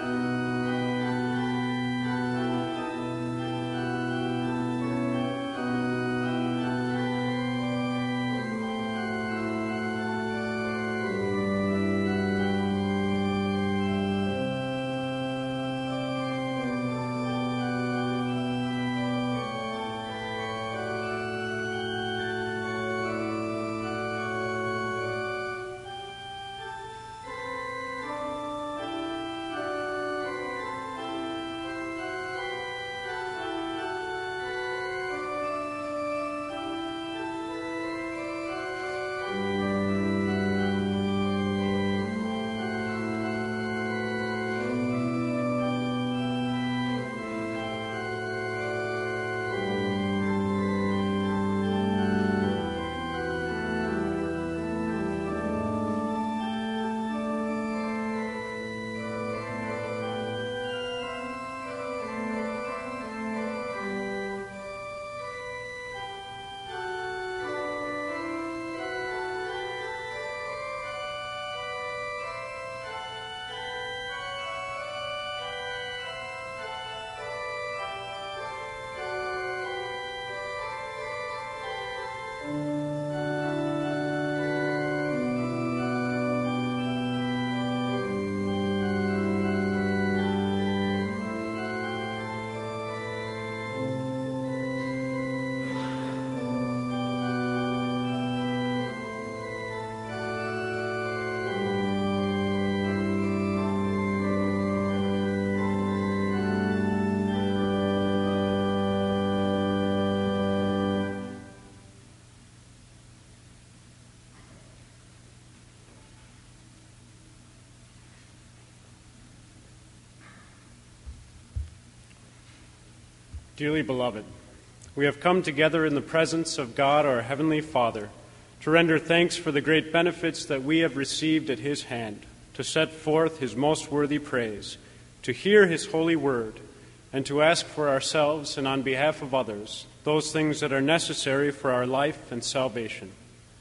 Dearly beloved, we have come together in the presence of God, our Heavenly Father, to render thanks for the great benefits that we have received at His hand, to set forth His most worthy praise, to hear His holy word, and to ask for ourselves and on behalf of others those things that are necessary for our life and salvation.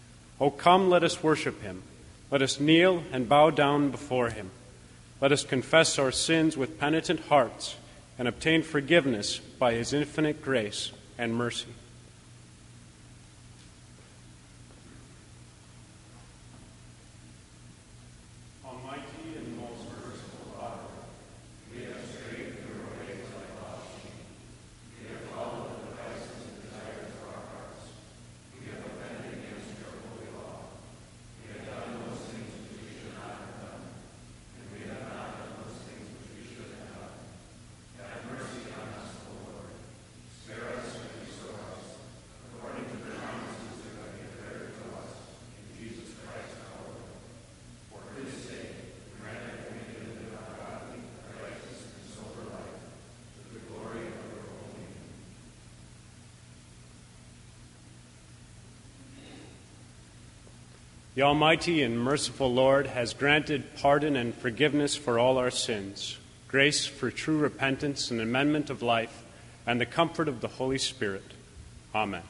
O come, let us worship Him. Let us kneel and bow down before Him. Let us confess our sins with penitent hearts and obtain forgiveness by His infinite grace and mercy. Almighty and most merciful Father, we have strayed from your ways like lost sheep. We have followed the vices and desires of our hearts. We have offended against your holy law. We have done those things which we should not have done, and we have not done those things which we should have done. Have mercy on us, O Lord. Spare us and restore us, according to the promises that have been declared to us in Jesus Christ our Lord. For His sake, grant that we may live a godly, righteous, and sober life, to the glory of your holy name. The Almighty and merciful Lord has granted pardon and forgiveness for all our sins, grace for true repentance and amendment of life, and the comfort of the Holy Spirit. Amen.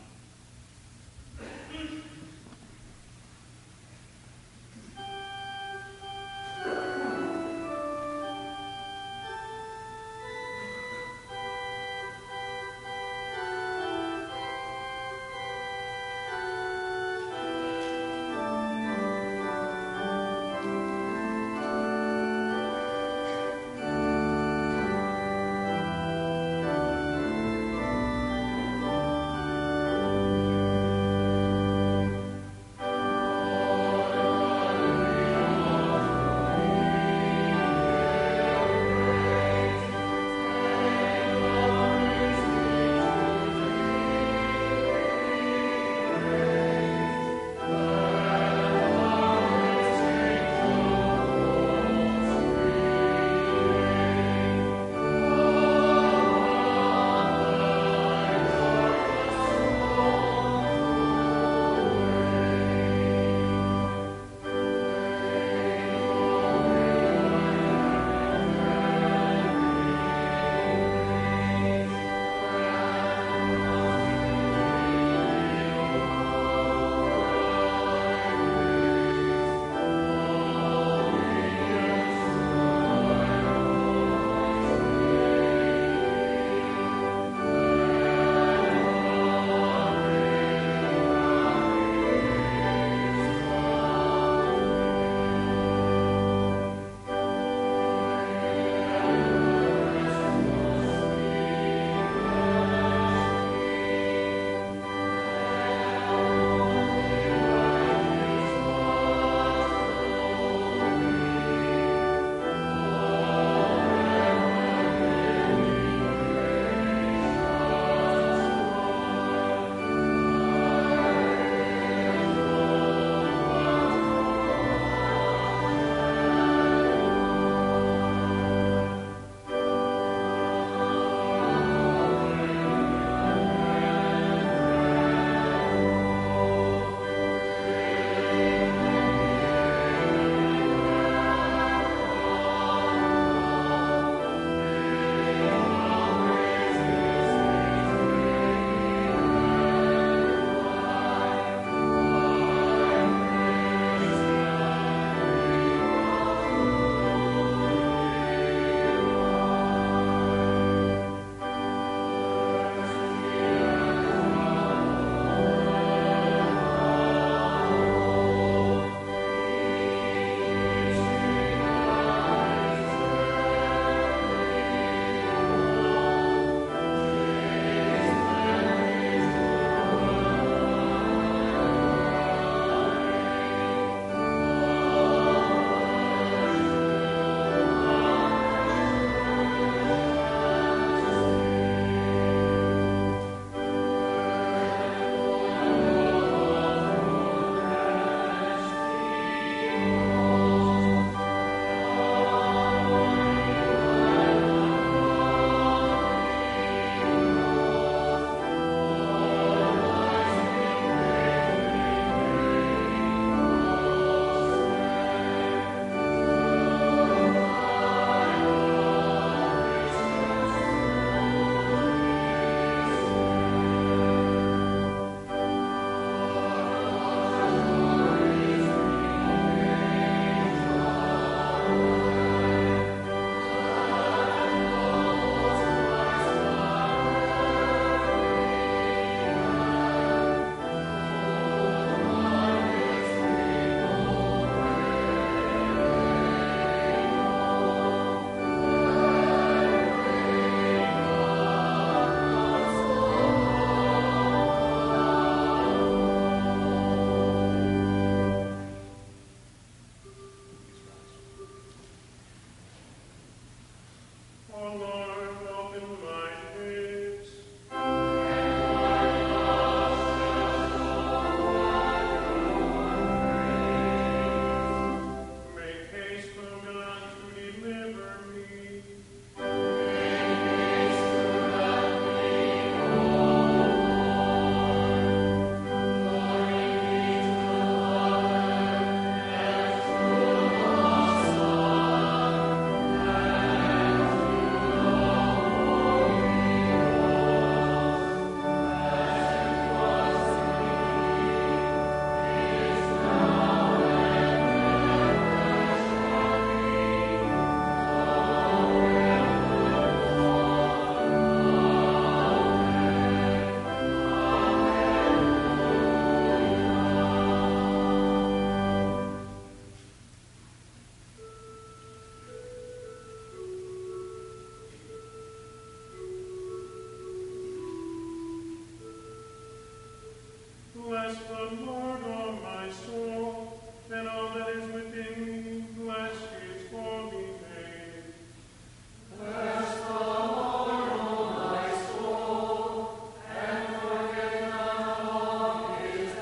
Bless the Lord, O my soul, and all that is within me. Bless his holy name. Bless the Lord, O my soul, and forget not all his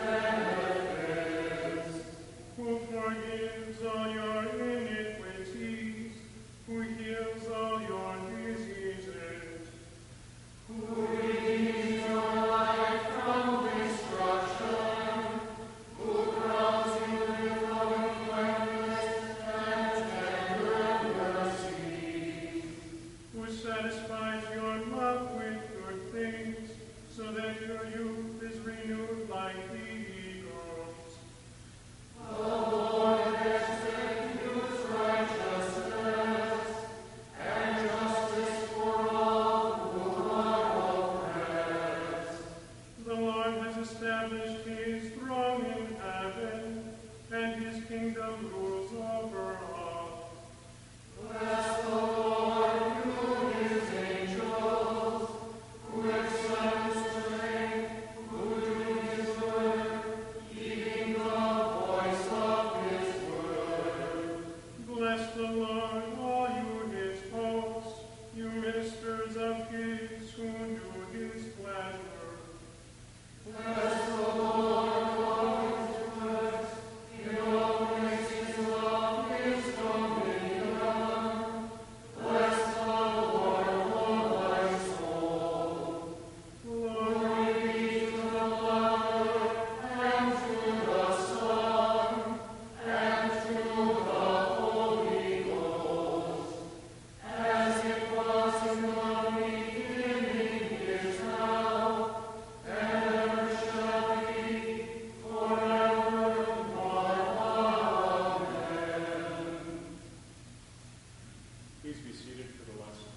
benefits. Who forgives all your iniquities, who heals all your diseases, who redeems your life from destruction, who crowns you with loving kindness and tender mercy, who satisfies your mouth with good things, so that your youth is renewed like the eagles. The Lord executes righteousness and justice for all who are oppressed. The Lord has established his throne in heaven, and his kingdom rules over all. Bless the Lord, you his angels, who excel in strength, who do his word, keeping the voice of his word. Bless the Lord, all you his hosts, you ministers of his who do his pleasure. Bless the Lord, all his works, in all places of his dominion. Bless the Lord, O my soul. Glory be to the Father, and to the Son, and to the Holy Ghost, as it was in the beginning, is now, and ever shall be, forevermore. Amen. Please be seated for the lesson.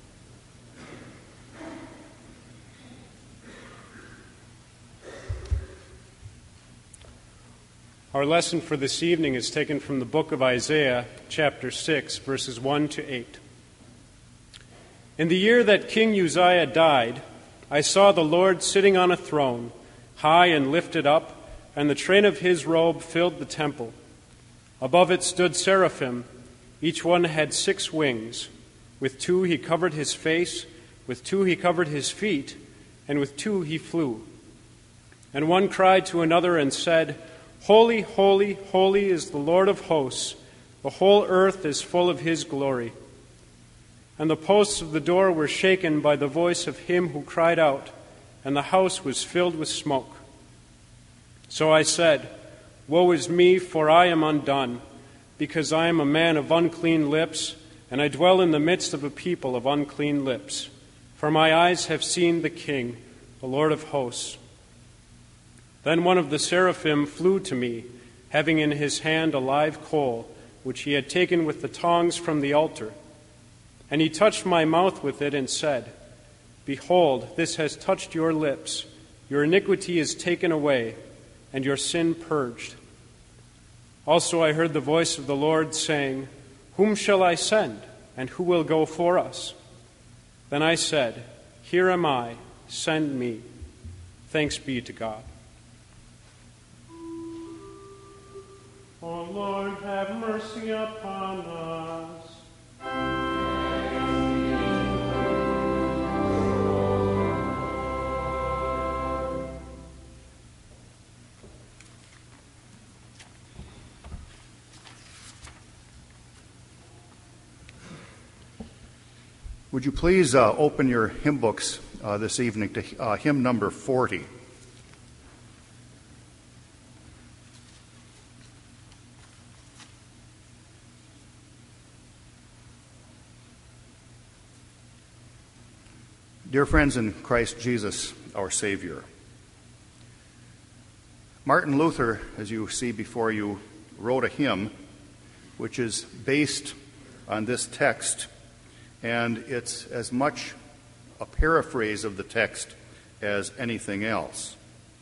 Our lesson for this evening is taken from the book of Isaiah, chapter 6, verses 1 to 8. In the year that King Uzziah died, I saw the Lord sitting on a throne, high and lifted up, and the train of his robe filled the temple. Above it stood seraphim. Each one had 6 wings. With 2 he covered his face, with 2 he covered his feet, and with 2 he flew. And one cried to another and said, Holy, holy, holy is the Lord of hosts. The whole earth is full of his glory. And the posts of the door were shaken by the voice of him who cried out, and the house was filled with smoke. So I said, Woe is me, for I am undone, because I am a man of unclean lips, and I dwell in the midst of a people of unclean lips. For my eyes have seen the King, the Lord of hosts. Then one of the seraphim flew to me, having in his hand a live coal, which he had taken with the tongs from the altar. And he touched my mouth with it and said, Behold, this has touched your lips. Your iniquity is taken away, and your sin purged. Also I heard the voice of the Lord saying, Whom shall I send, and who will go for us? Then I said, Here am I, send me. Thanks be to God. O Lord, have mercy upon us. Would you please open your hymn books this evening to hymn number 40. Dear friends in Christ Jesus, our Savior, Martin Luther, as you see before you, wrote a hymn which is based on this text, and it's as much a paraphrase of the text as anything else.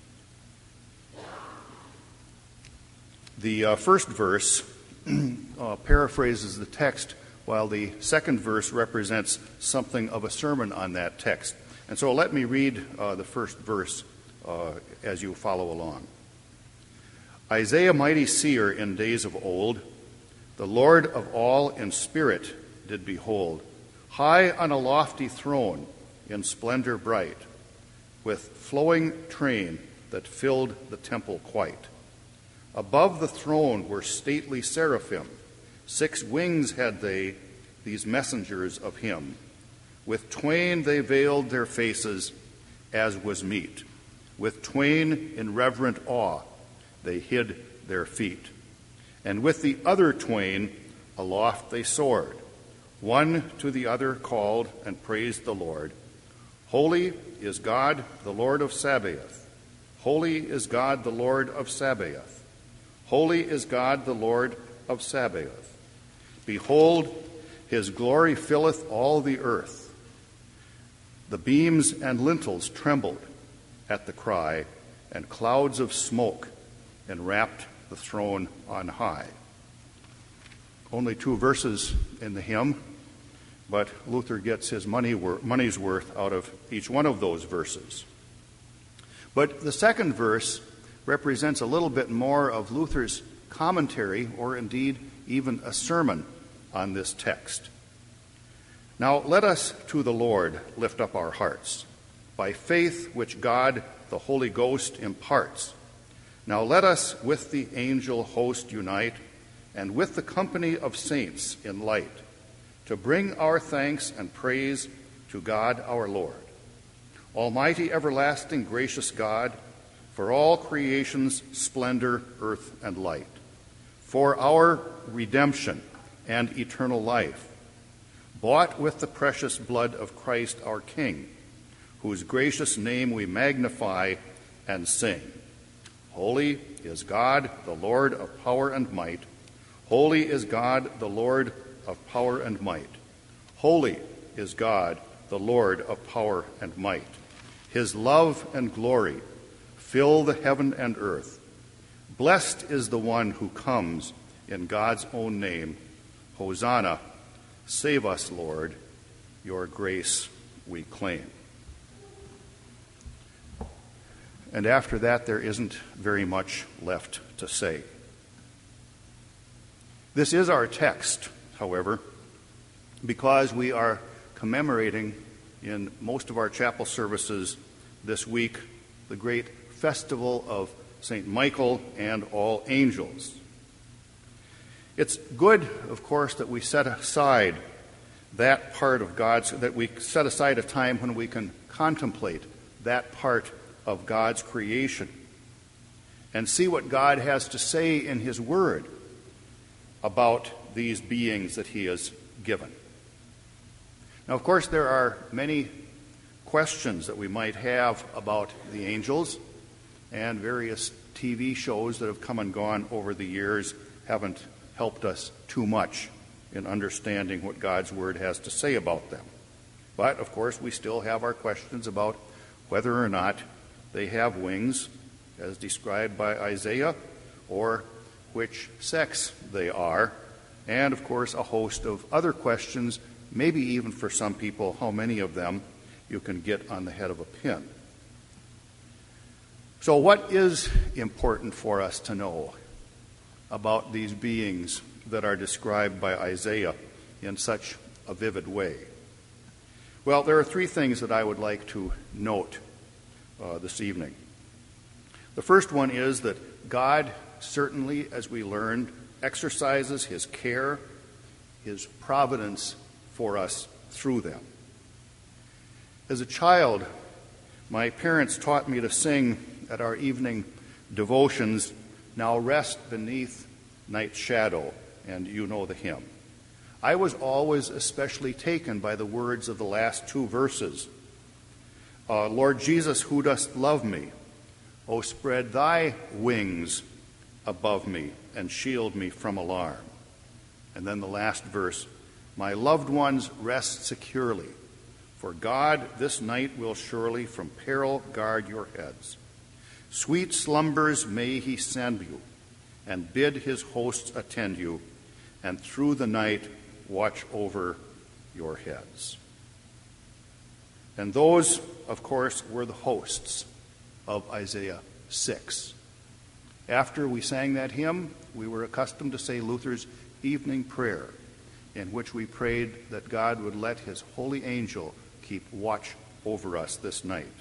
The first verse paraphrases the text, while the second verse represents something of a sermon on that text. And so let me read the first verse as you follow along. Isaiah, mighty seer in days of old, the Lord of all in spirit did behold, high on a lofty throne in splendor bright, with flowing train that filled the temple quite. Above the throne were stately seraphim, 6 wings had they, these messengers of him. With twain they veiled their faces, as was meet. With twain in reverent awe they hid their feet. And with the other twain aloft they soared. One to the other called and praised the Lord. Holy is God, the Lord of Sabaoth. Holy is God, the Lord of Sabaoth. Holy is God, the Lord of Sabaoth. Behold, his glory filleth all the earth. The beams and lintels trembled at the cry, and clouds of smoke enwrapped the throne on high. Only 2 verses in the hymn, but Luther gets his money's worth out of each one of those verses. But the second verse represents a little bit more of Luther's commentary, or indeed even a sermon on this text. Now let us to the Lord lift up our hearts, by faith which God the Holy Ghost imparts. Now let us with the angel host unite, and with the company of saints in light, to bring our thanks and praise to God our Lord. Almighty, everlasting, gracious God, for all creation's splendor, earth, and light, for our redemption and eternal life, bought with the precious blood of Christ our King, whose gracious name we magnify and sing. Holy is God, the Lord of power and might. Holy is God, the Lord of power and might. Holy is God, the Lord of power and might. His love and glory fill the heaven and earth. Blessed is the one who comes in God's own name. Hosanna, save us, Lord, your grace we claim. And after that, there isn't very much left to say. This is our text, however, because we are commemorating in most of our chapel services this week the great festival of St. Michael and all angels. It's good, of course, that we set aside that part of that we set aside a time when we can contemplate that part of God's creation and see what God has to say in His Word about these beings that He has given. Now, of course, there are many questions that we might have about the angels, and various TV shows that have come and gone over the years haven't helped us too much in understanding what God's Word has to say about them. But, of course, we still have our questions about whether or not they have wings, as described by Isaiah, or which sex they are, and, of course, a host of other questions, maybe even for some people, how many of them you can get on the head of a pin. So what is important for us to know about these beings that are described by Isaiah in such a vivid way? Well, there are 3 things that I would like to note this evening. The first one is that God certainly, as we learned, exercises His care, His providence for us through them. As a child, my parents taught me to sing at our evening devotions, "Now Rest Beneath Night's Shadow," and you know the hymn. I was always especially taken by the words of the last two verses. Lord Jesus, who dost love me, O spread thy wings above me and shield me from alarm. And then the last verse, my loved ones rest securely, for God this night will surely from peril guard your heads. Sweet slumbers may he send you, and bid his hosts attend you, and through the night watch over your heads. And those, of course, were the hosts of Isaiah 6. After we sang that hymn, we were accustomed to say Luther's evening prayer, in which we prayed that God would let his holy angel keep watch over us this night.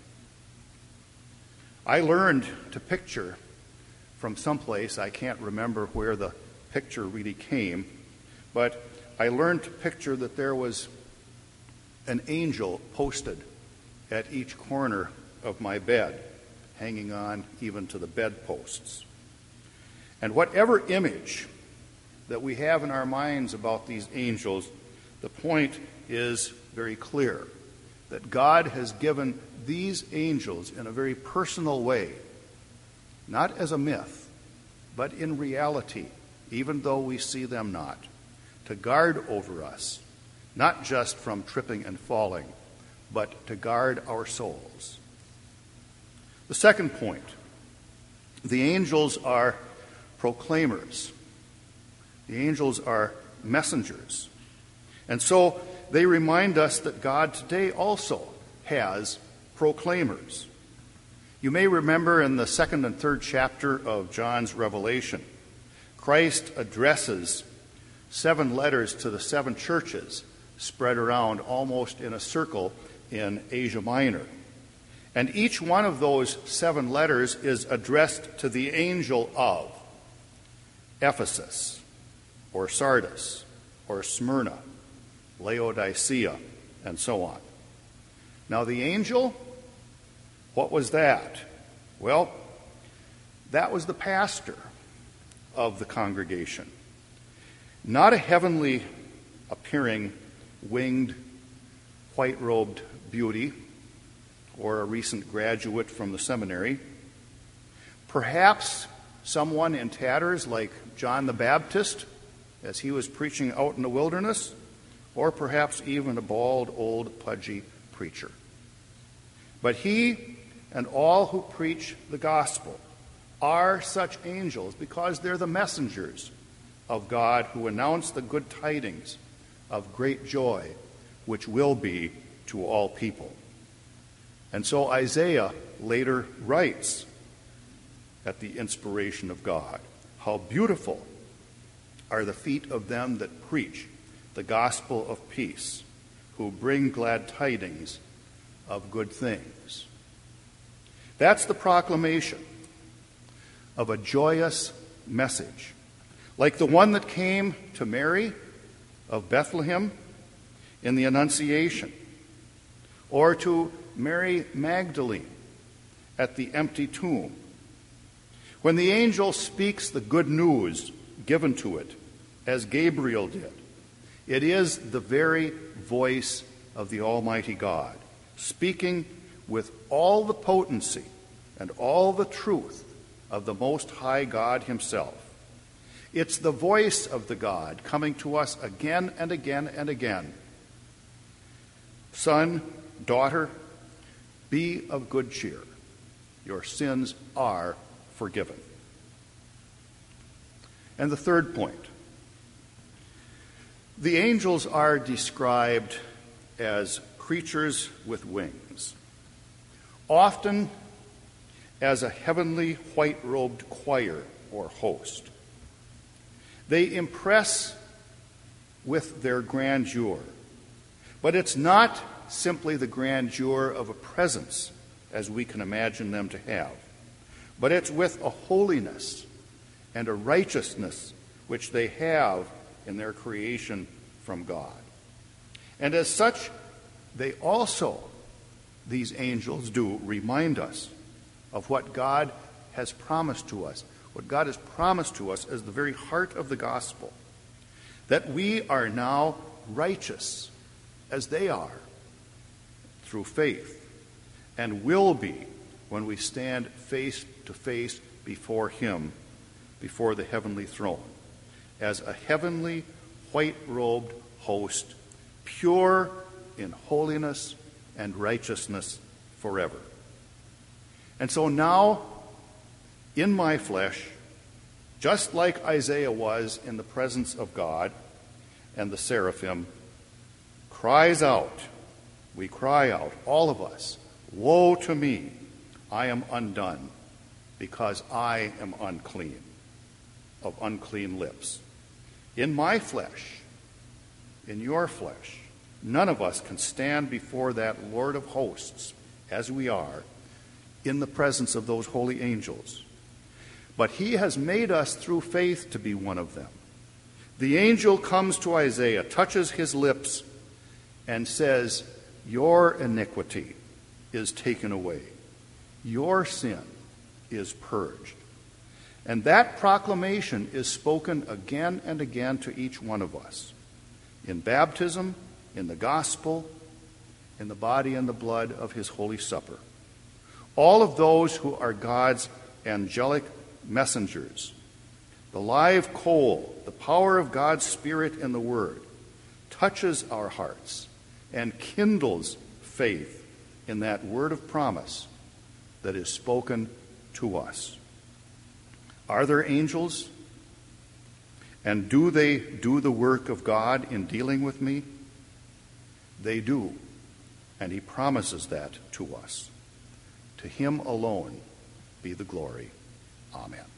I learned to picture from someplace, I can't remember where the picture really came, but I learned to picture that there was an angel posted at each corner of my bed, hanging on even to the bedposts. And whatever image that we have in our minds about these angels, the point is very clear, that God has given these angels in a very personal way, not as a myth, but in reality, even though we see them not, to guard over us, not just from tripping and falling, but to guard our souls. The second point, the angels are proclaimers. The angels are messengers. And so they remind us that God today also has proclaimers. You may remember in the second and third chapter of John's Revelation, Christ addresses 7 letters to the 7 churches spread around almost in a circle in Asia Minor. And each one of those 7 letters is addressed to the angel of Ephesus, or Sardis, or Smyrna, Laodicea, and so on. Now the angel, what was that? Well, that was the pastor of the congregation. Not a heavenly appearing, winged, white-robed beauty, or a recent graduate from the seminary. Perhaps someone in tatters like John the Baptist as he was preaching out in the wilderness, or perhaps even a bald, old, pudgy preacher. But he and all who preach the gospel are such angels because they're the messengers of God who announce the good tidings of great joy, which will be to all people. And so Isaiah later writes, at the inspiration of God, how beautiful are the feet of them that preach the gospel of peace, who bring glad tidings of good things. That's the proclamation of a joyous message, like the one that came to Mary of Bethlehem in the Annunciation, or to Mary Magdalene at the empty tomb. When the angel speaks the good news given to it, as Gabriel did, it is the very voice of the Almighty God, speaking with all the potency and all the truth of the Most High God himself. It's the voice of the God coming to us again and again and again. Son, daughter, be of good cheer. Your sins are forgiven. And the third point, the angels are described as creatures with wings, often as a heavenly white-robed choir or host. They impress with their grandeur, but it's not simply the grandeur of a presence as we can imagine them to have, but it's with a holiness and a righteousness which they have in their creation from God. And as such, they also these angels do remind us of what God has promised to us, what God has promised to us as the very heart of the gospel, that we are now righteous as they are through faith, and will be when we stand face to face before him, before the heavenly throne, as a heavenly white-robed host, pure in holiness and righteousness forever. And so now, in my flesh, just like Isaiah was in the presence of God, and the seraphim cries out, we cry out, all of us, woe to me, I am undone, because I am unclean, of unclean lips. In my flesh, in your flesh, none of us can stand before that Lord of hosts, as we are, in the presence of those holy angels. But he has made us through faith to be one of them. The angel comes to Isaiah, touches his lips, and says, your iniquity is taken away. Your sin is purged. And that proclamation is spoken again and again to each one of us. In baptism, in the gospel, in the body and the blood of his holy supper. All of those who are God's angelic messengers, the live coal, the power of God's Spirit in the Word, touches our hearts and kindles faith in that word of promise that is spoken to us. Are there angels? And do they do the work of God in dealing with me? They do, and he promises that to us. To him alone be the glory. Amen.